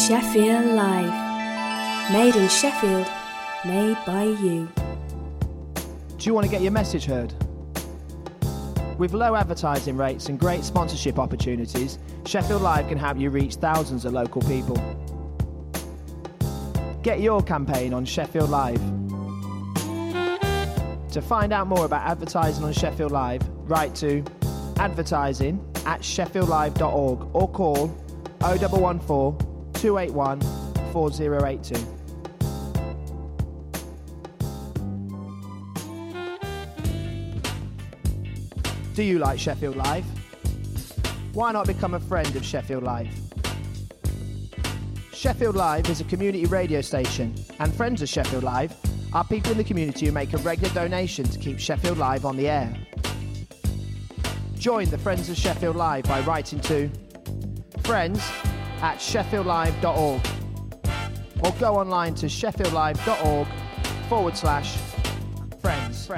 Sheffield Live. Made in Sheffield, made by you. Do you want to get your message heard? With low advertising rates and great sponsorship opportunities, Sheffield Live can help you reach thousands of local people. Get your campaign on Sheffield Live. To find out more about advertising on Sheffield Live, write to advertising@sheffieldlive.org or call 0114 281 4082. Do you like Sheffield Live? Why not become a friend of Sheffield Live? Sheffield Live is a community radio station, and friends of Sheffield Live are people in the community who make a regular donation to keep Sheffield Live on the air. Join the Friends of Sheffield Live by writing to friends@sheffieldlive.org or go online to sheffieldlive.org/friends.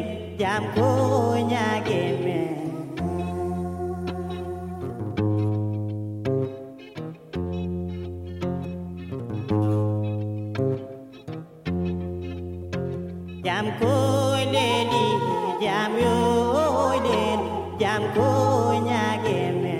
jam ko nyage me jam ko leli jam yo den jam ko nyage me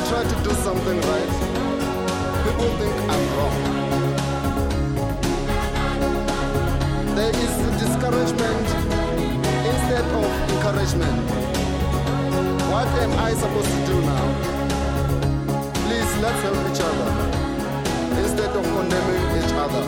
try to do something right, people think I'm wrong. There is discouragement instead of encouragement. What am I supposed to do now? Please, let's help each other instead of condemning each other.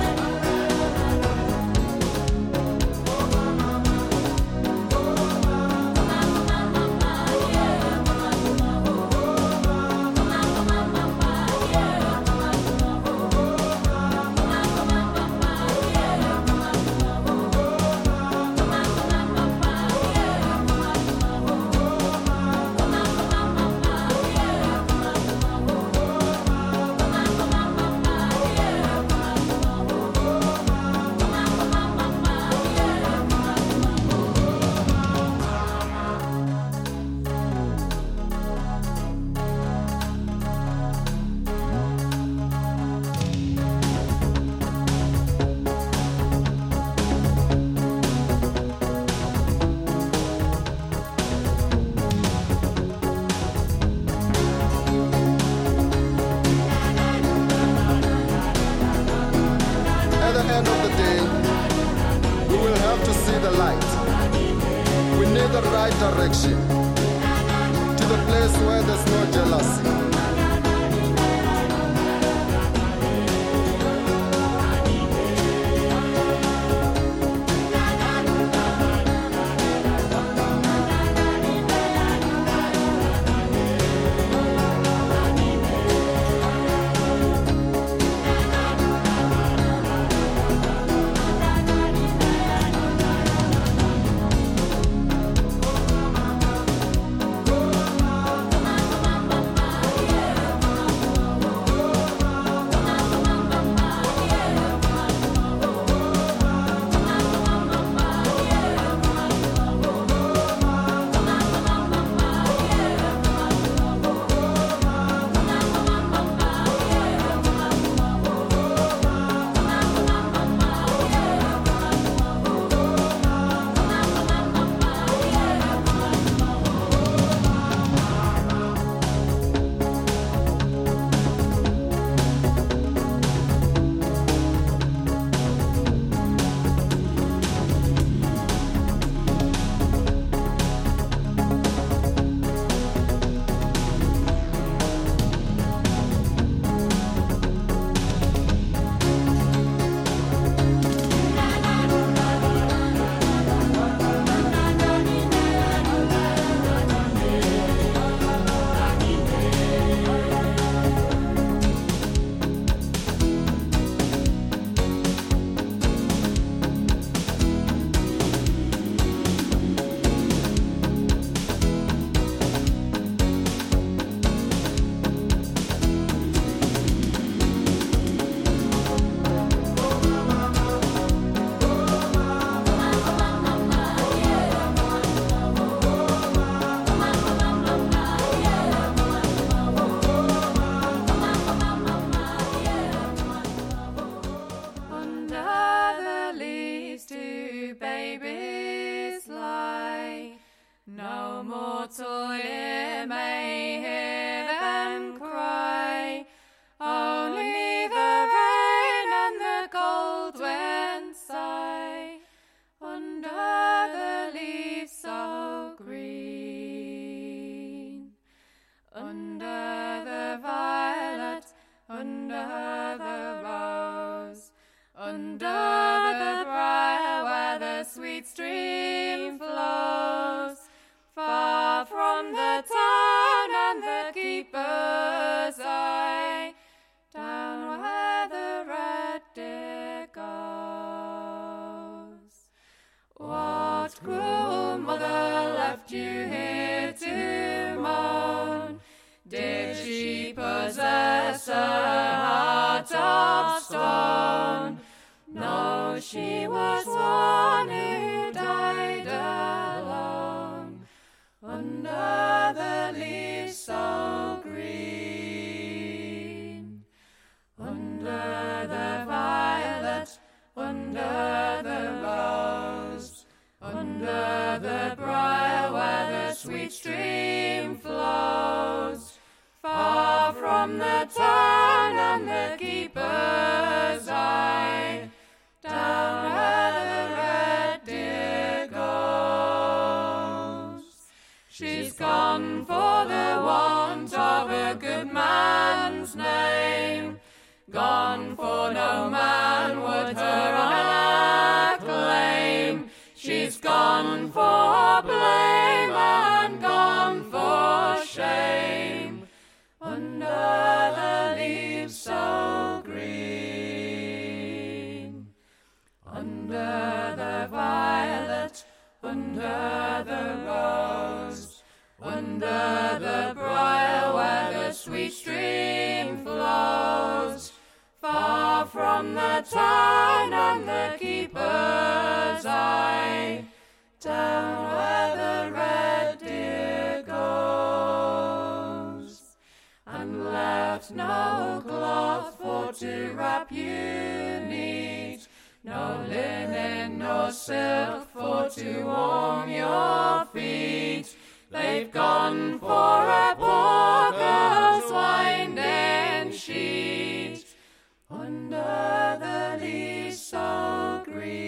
Direction to the place where there's no jealousy. mortal ear may hear them cry. Only the rain and the cold wind sigh under the leaves so green, under the violet, under the rose, under the briar where the sweet stream flows, far from the from the town and the keeper's eye, down where the red deer goes. She's gone for the want of a good man's name, gone for no man would her acclaim. She's gone for blame and gone for shame, under the leaves so green, under the violet, under the rose, under the briar where the sweet stream flows, far from the town and the keeper's eye, down where the red deer goes, and left no cloth for to wrap you neat, no linen nor silk for to warm your feet. They've gone for a poor girl's winding sheet, under the leaves so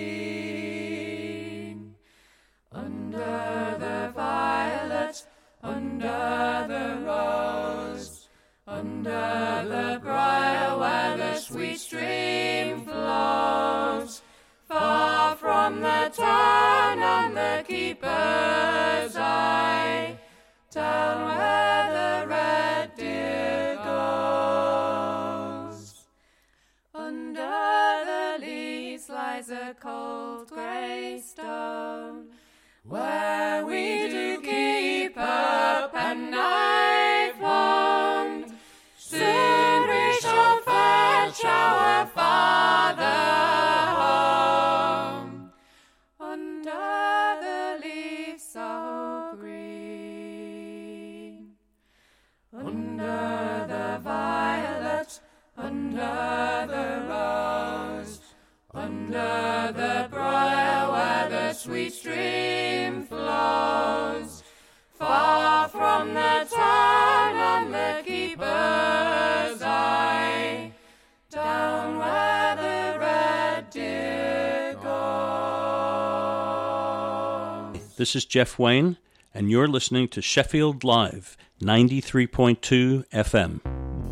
green, under the violet, under the rose, under the briar where the sweet stream flows, far from the town and the keeper's eye, down where the red deer goes. Under the leaves lies a cold grey stone, where we do keep a penknife wound. Soon we shall fetch our father home, under the leaves so green, under the violet, under the rose, under the briar where the sweet stream flows, far from the town and the keeper's eye, down where the red deer goes. This is Jeff Wayne, and you're listening to Sheffield Live, 93.2 FM.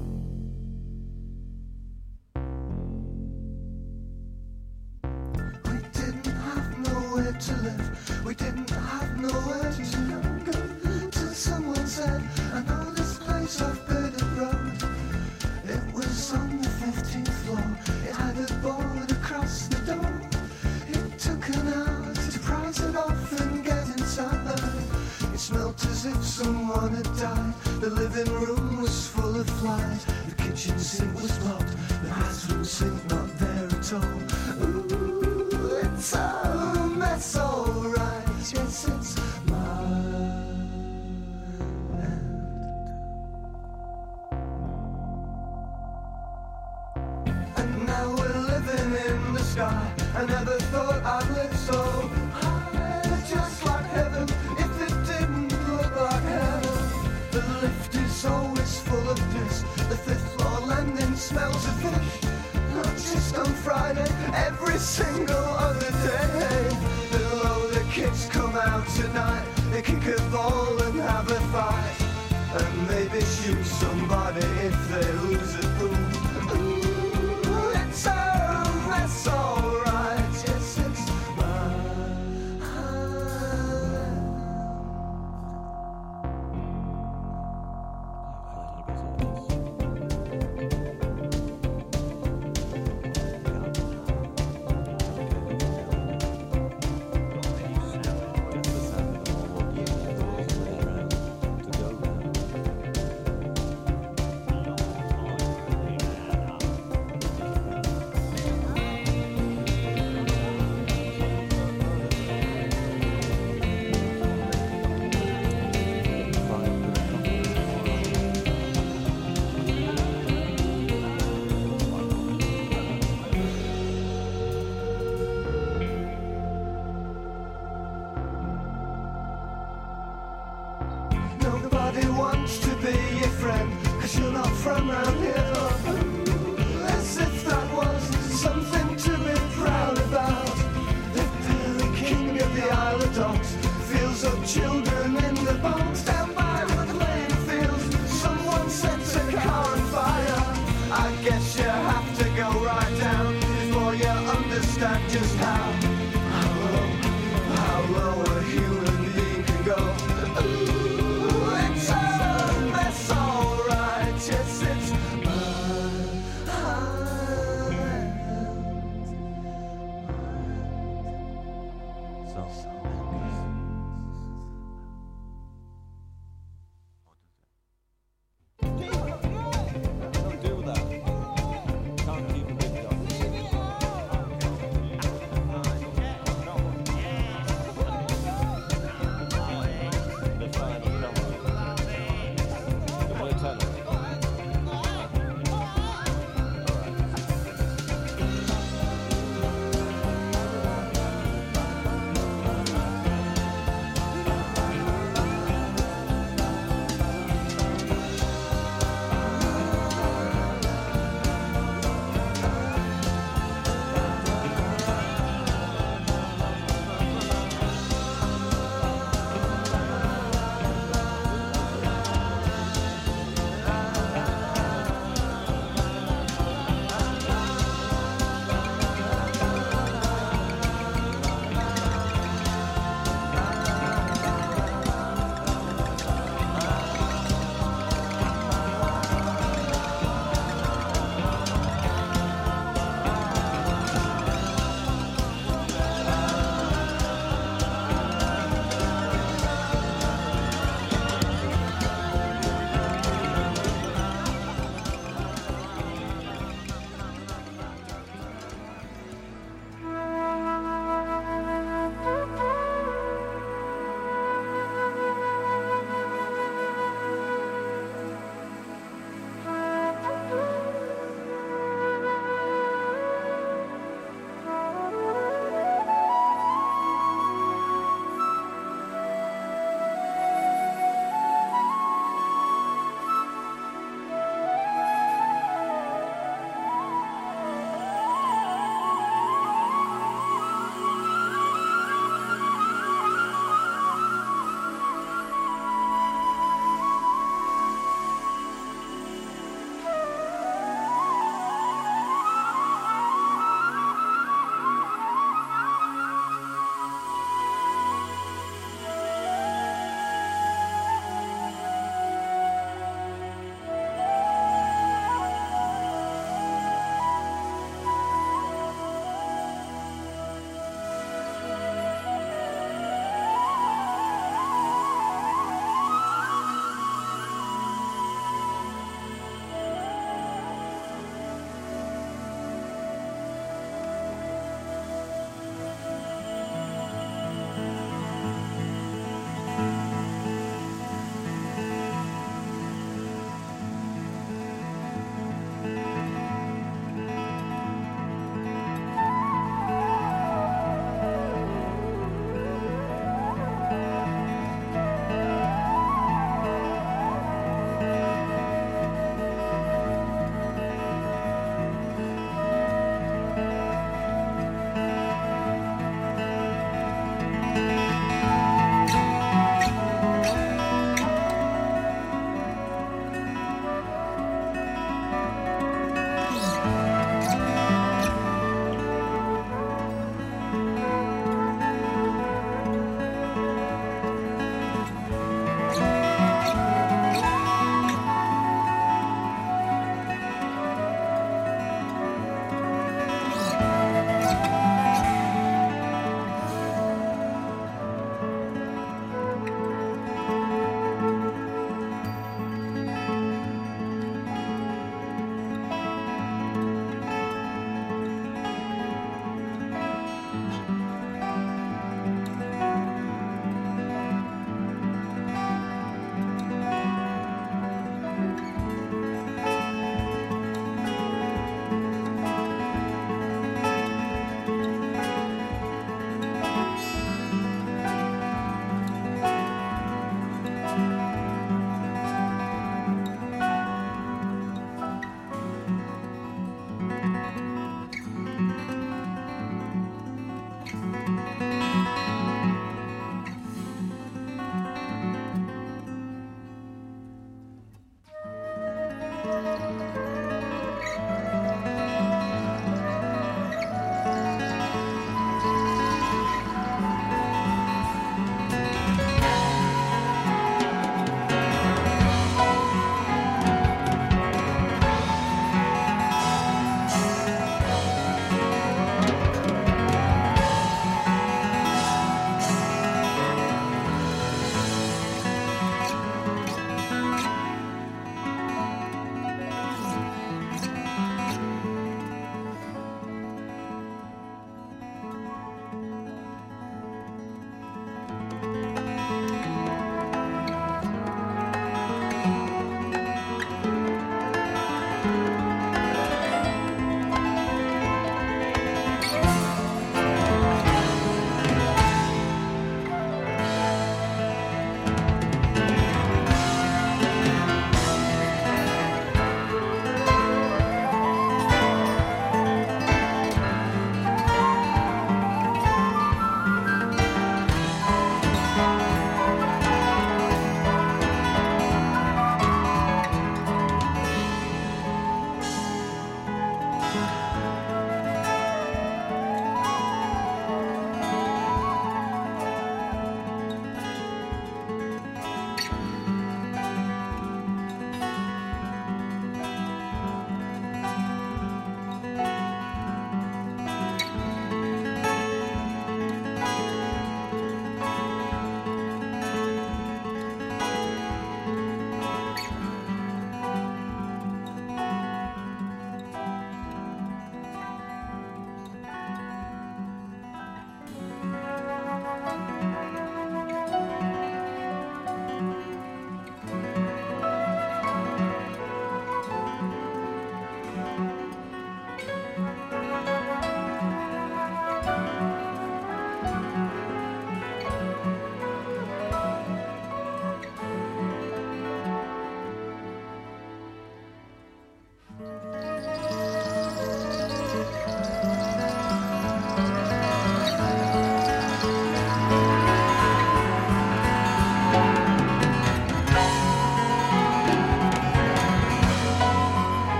We didn't have nowhere to live, we didn't have nowhere to go, till someone said, I know this place off Burdett Road. It was on the 15th floor, it had a board across the door. It took an hour to price it off and get inside. It smelt as if someone had died, the living room was full of flies, the kitchen sink was blocked, the bathroom sink not there at all. Ooh, it's a mess, alright, yes, it's my end. And now we're living in the sky, I never thought I'd live so high, just like heaven, if it didn't look like heaven. The lift is always full of piss, the 5th floor landing smells of fish, not just on Friday, every single other day. Below the kids come out tonight, they kick a ball and have a fight, and maybe shoot somebody if they lose a pool. Ooh, it's a mess, alright, yes, it's 'cause you're not from round here. As if that was something to be proud about. The pearly king of the Isle of Dogs feels of children in the bogs down by the playing fields. Someone sets a car on fire. I guess you have to go right down before you understand just how low a human being can go. Ooh, it's a mess, alright. Yes, it's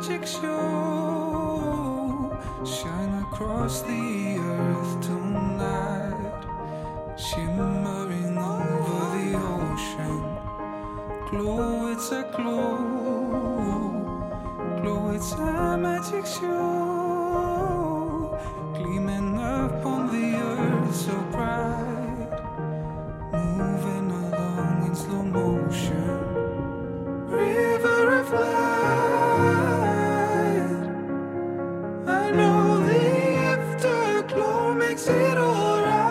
magic show. Shine across the earth tonight, shimmering over the ocean. Glow, it's a glow. Glow, it's a magic show. Gleaming up on the earth so bright, moving along in slow motion. River of light, I know the afterglow makes it alright.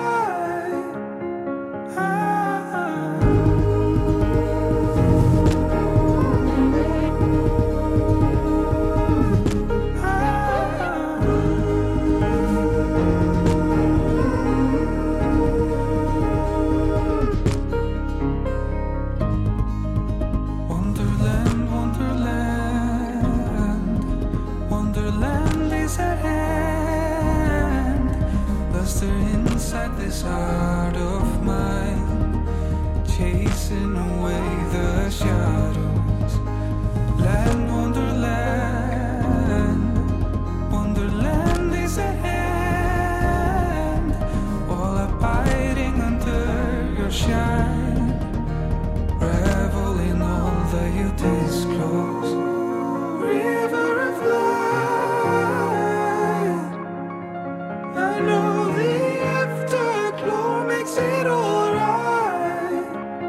Inside this heart of mine, chasing away the shadows. Land, wonderland, wonderland is at hand. All abiding under your shine, revel in all that you disclose. River of light, I know makes it alright.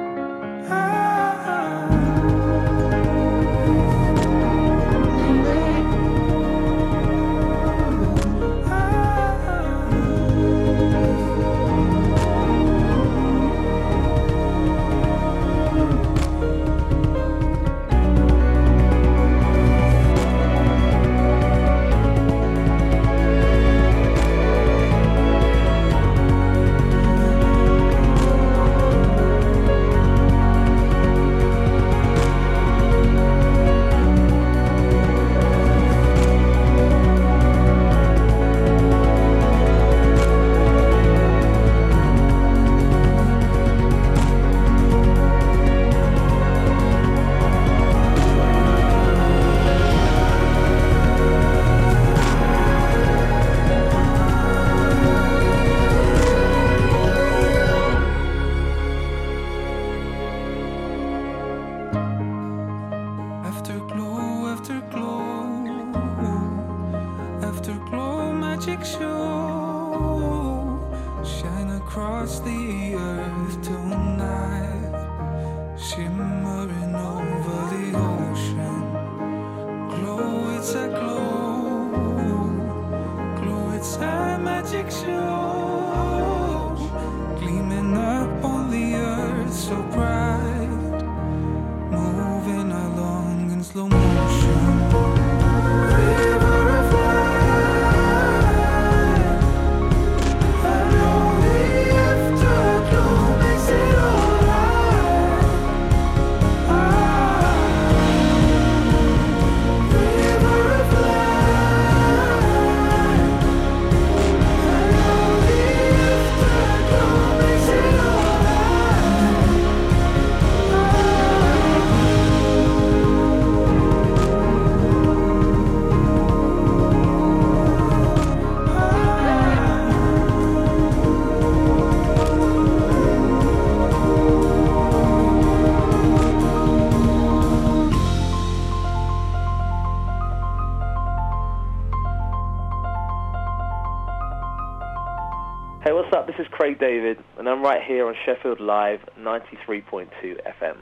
Hey, what's up? This is Craig David, and I'm right here on Sheffield Live 93.2 FM.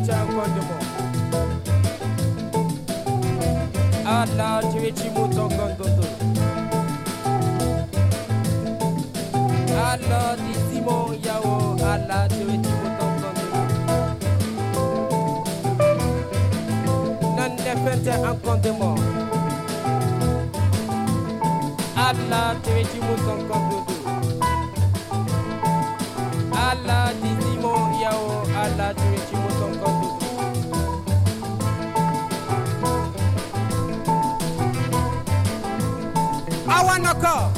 fanta kondemo ala tuechi muton kondondo ala di simo yao ala tuechi muton kondondo nande fanta kondemo ala tuechi muton kondondo ala di simo yao ala tuechi muton kondondo I wanna go.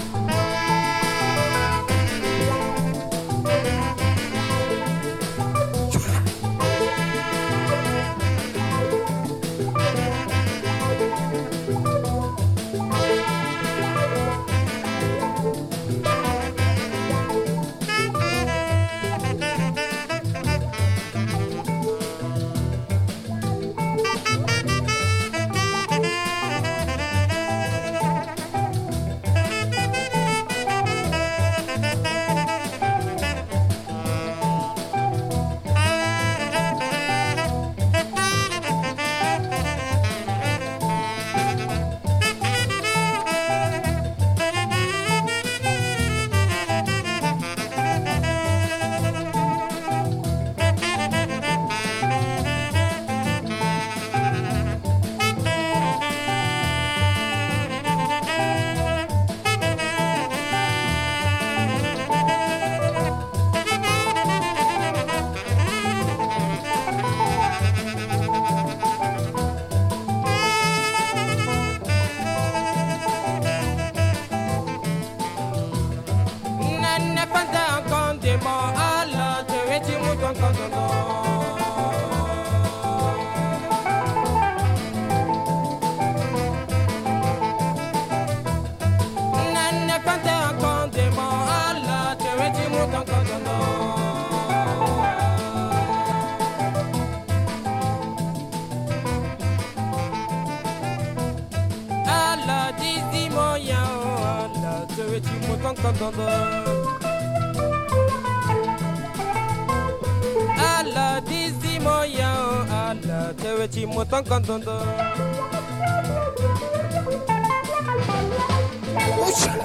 Ala dizi moya ala tewechi mutang kantondo. Ushala.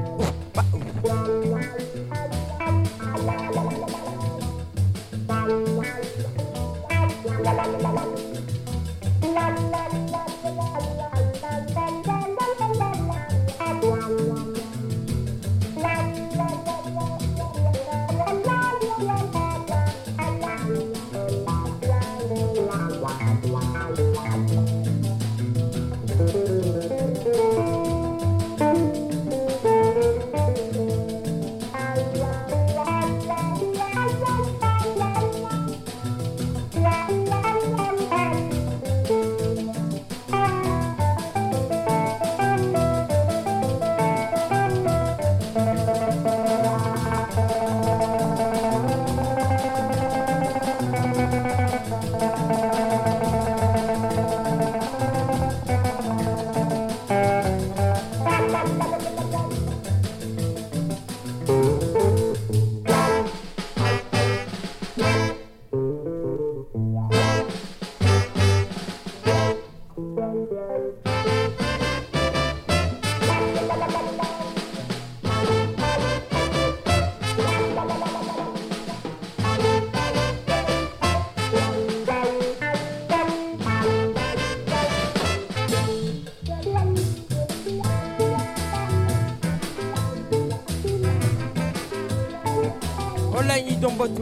Olanyi dombotu.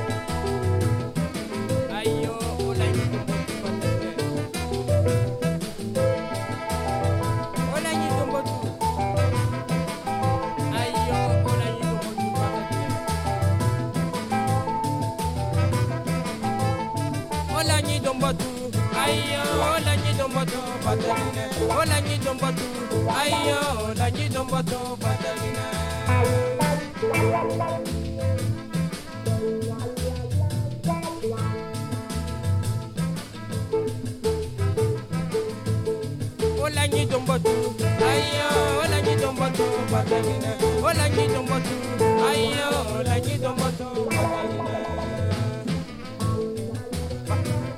Ayo olanyi dombotu. Olanyi dombotu. Ayo olanyi dombotu. Olanyi dombotu. Ayo olanyi dombotu. Olanyi dombotu. Ayo olanyi dombotu. Olanyi dombotu, ayo, olanyi dombotu, batagina. Olanyi dombotu, ayo, olanyi dombotu, batagina.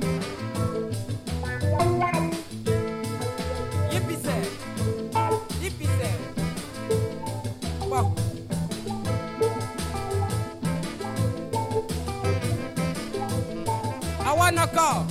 go.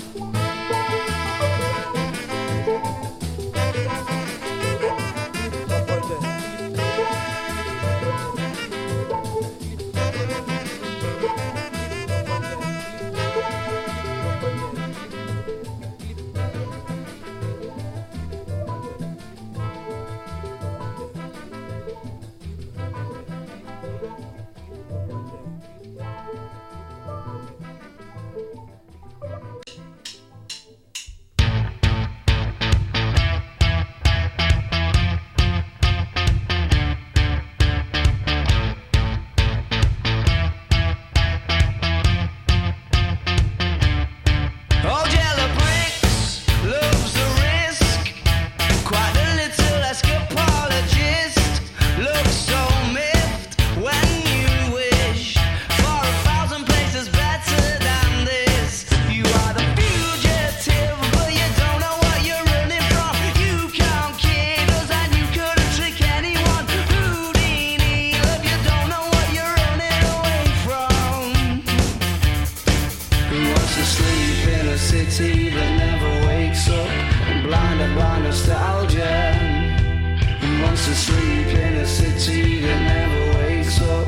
Old yellow bricks loves the risk. Quite a little escapologist. Looks so miffed when you wish for 1,000 places better than this. You are the fugitive, but you don't know what you're running from. You can't kid us and you couldn't trick anyone. Houdini, love, you don't know what you're running away from. Who wants to sleep in a city that never wakes up, blinded by nostalgia? Who wants to sleep in a city that never wakes up?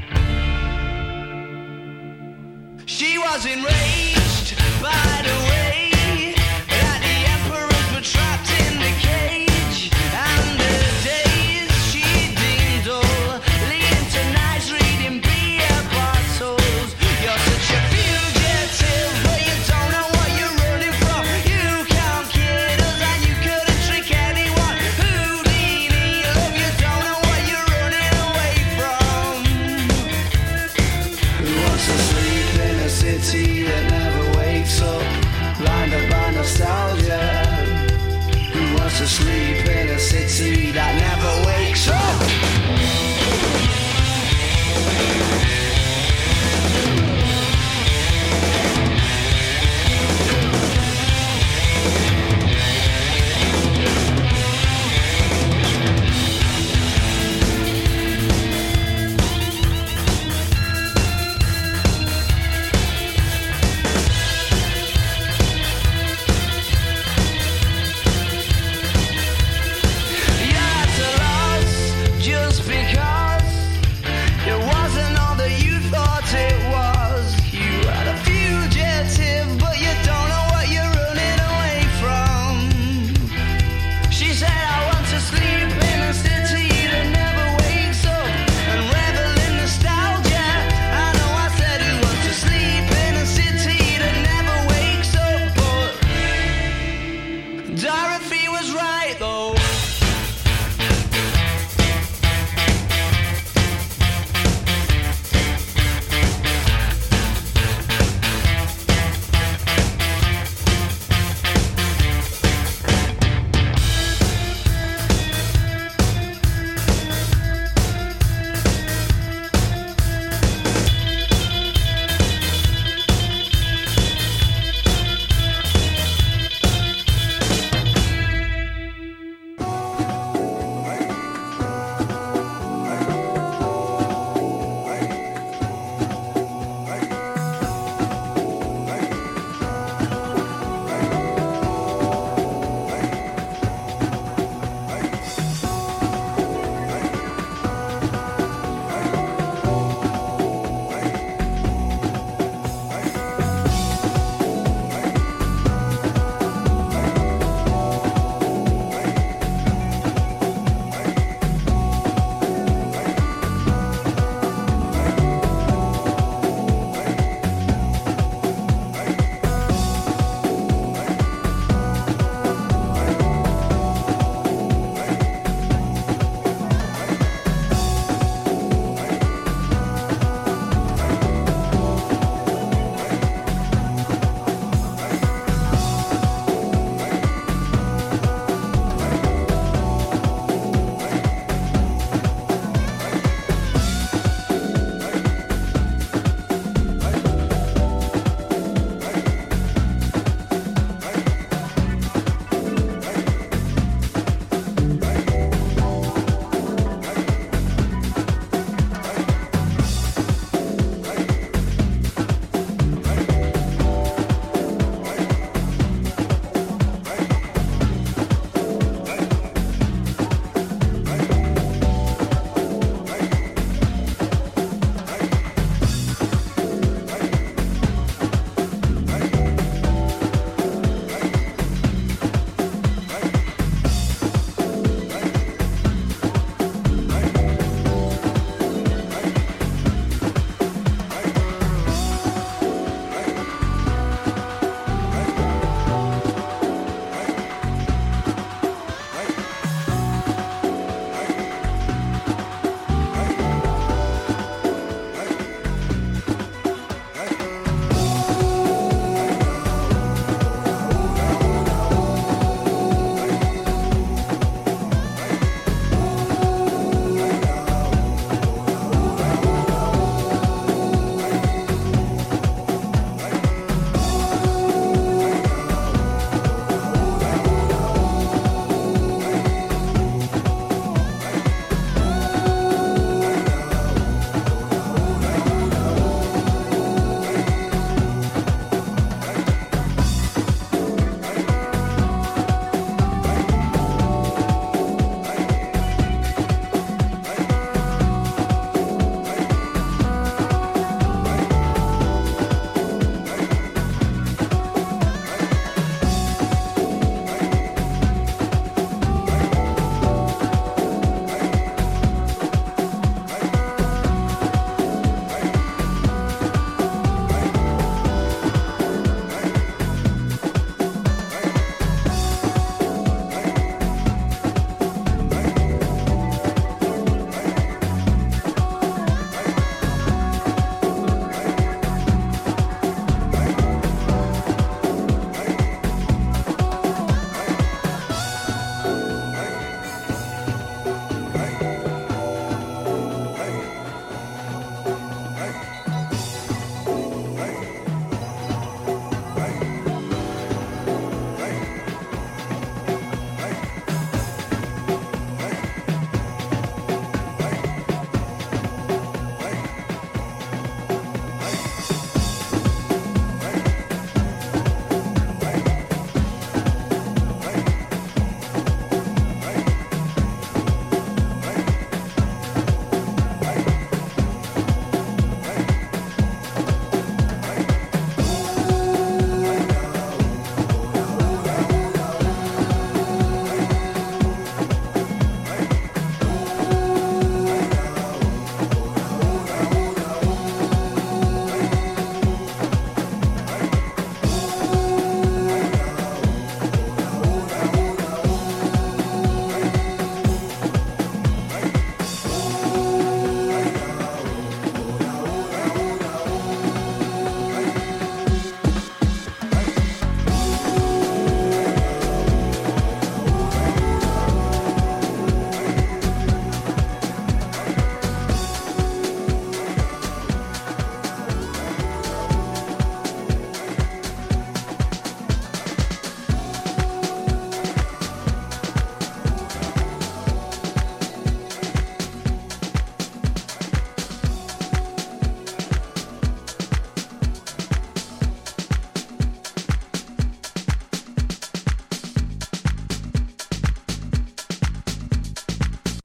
She was enraged by the way that the emperors were trapped in the cage, and the days she deemed dull, leading to nights reading beer bottles. You're such a fugitive, but you don't know what you're running from. You can't kid us and you couldn't trick anyone. Houdini, love, you don't know what you're running away from. Who wants to sleep in a city that never wakes up, blinded by nostalgia? Who wants to sleep in a city that never wakes up? You're at a loss, just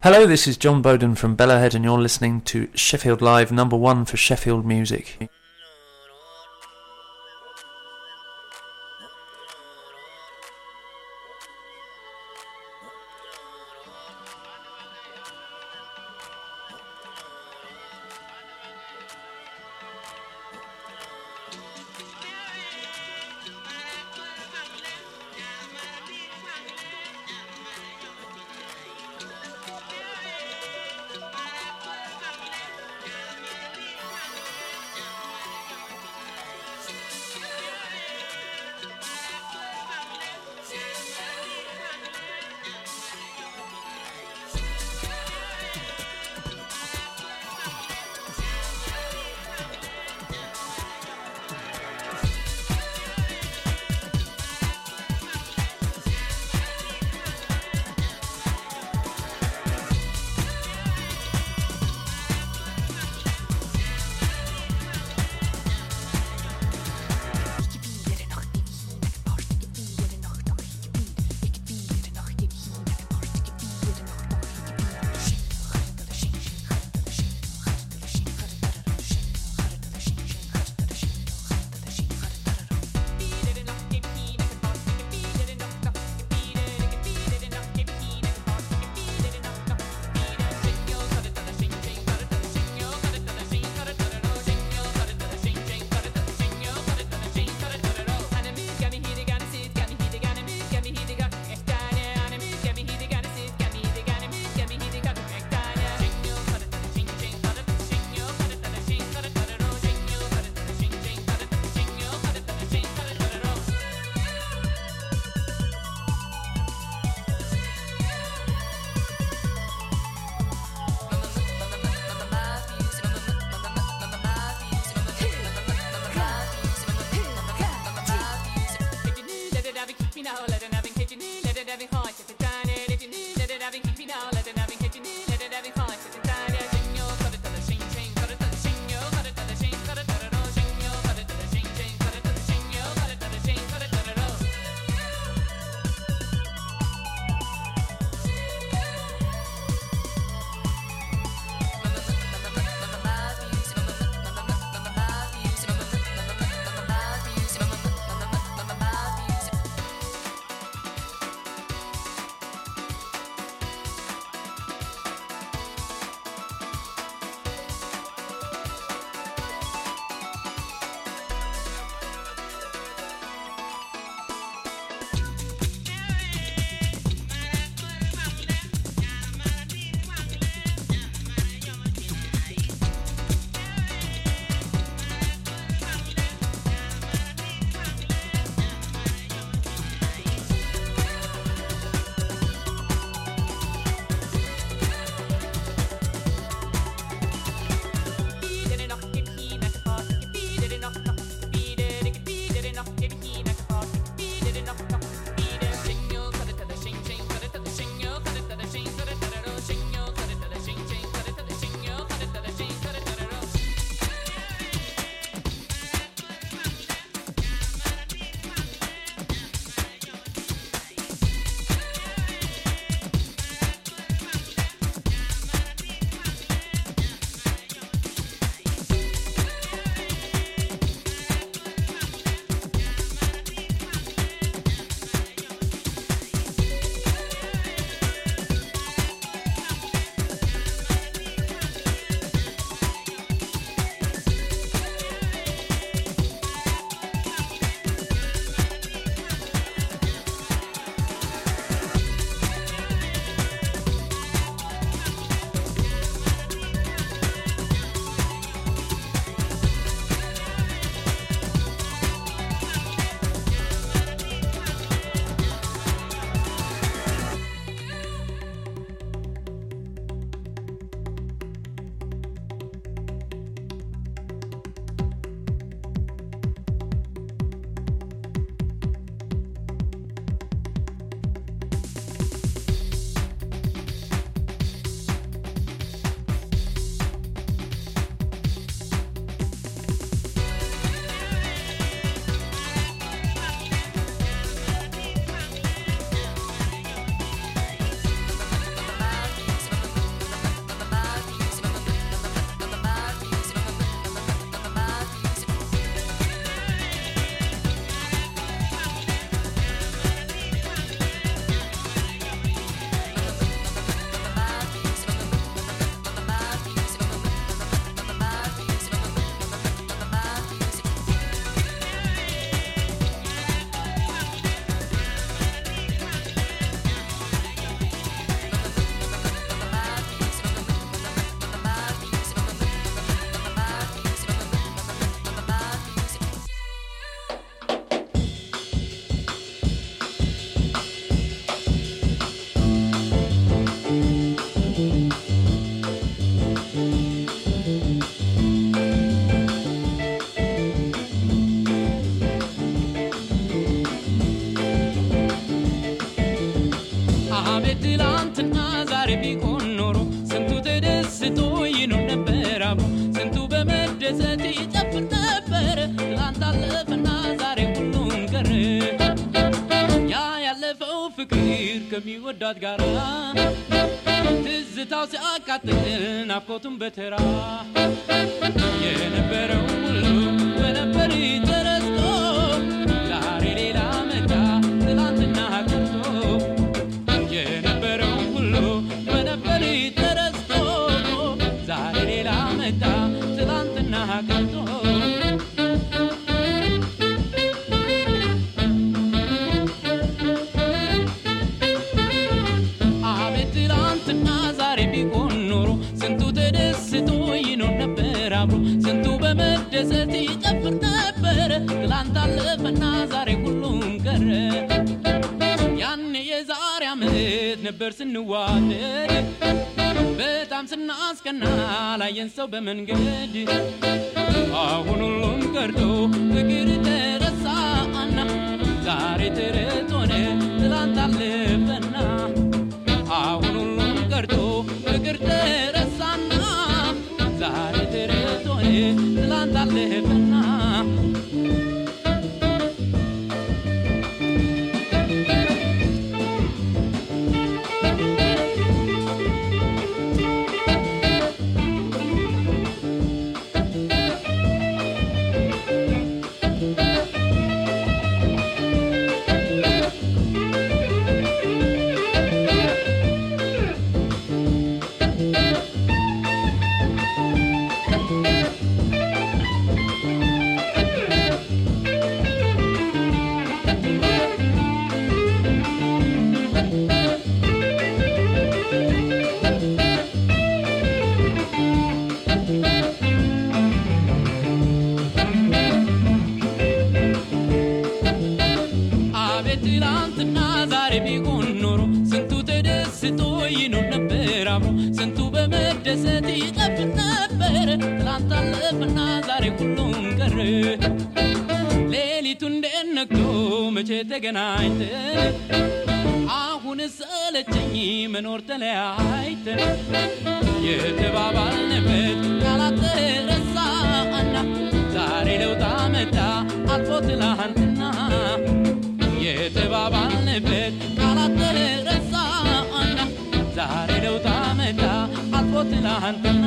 Hello, this is John Bowden from Bellowhead and you're listening to Sheffield Live, number 1 for Sheffield music. አቤት ትላንትና ዛሬ ቢሆን ኖሮ ስንቱ ተደስቶ ይኖር ነበር አብሮ ስንቱ በመደሰት ይጨፍር ነበር ትላንት አለፈና ዛሬ ሁሉም ቀረ ያ ያለፈው ፍቅር ከሚወዳት ጋራ ትዝታው ሲያቃጥል ናፍቆቱን በተራ የነበረው ሁሉ በነበር ተረስቶ ዛሬ ሌላ መጣ ትላንትና ቀርቶ የነበረው ሁሉ በነበር ተረስቶ ዛሬ ሌላ መጣ ትላንትና ቀርቶ አቤት ትላንትና ዛሬ ቢሆን ኖሮ ስንቱ ተደስቶ ይኖር ነበር አብሮ ስንቱ በመደሰት ይጨፍር ነበር ትላንት አለፈና ዛሬ ሁሉም ቀረ ያኔ የዛሬ ዓመት ነበር ስንዋደድ በጣም ስናስቀና ላየን ሰው በመንገድ አሁን ሁሉም ቀርቶ ፍቅር ተረሳና ዛሬ ተረት ሆነ ትላንት አለፈና አሁን ሁሉም ቀርቶ ፍቅር ተረሳና ዛሬ ተረት ሆነ ትላንት አለፈና አቤት ትላንትና ዛሬ ቢሆን ኖሮ ስንቱ ተደስቶ ይኖር ነበር አብሮ ስንቱ በመደሰት ይጨፍር ነበር ትላንት አለፈና ዛሬ ሁሉም ቀረ ሌሊቱ እንዴት ነግቶ መቼ ተገናኝተን አሁን ሰለቸኝ መኖር ተለያይተን የተባባልንበት ቃላት ተረሳና ዛሬ ለውጥ አመጣ አልፎ ትላንትና የተባባልንበት ቃላት ተረሳና ዛሬ ለውጥ አመጣ አልፎ ትላንትና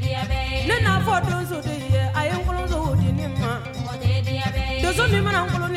Nena for those who do, I am going to do.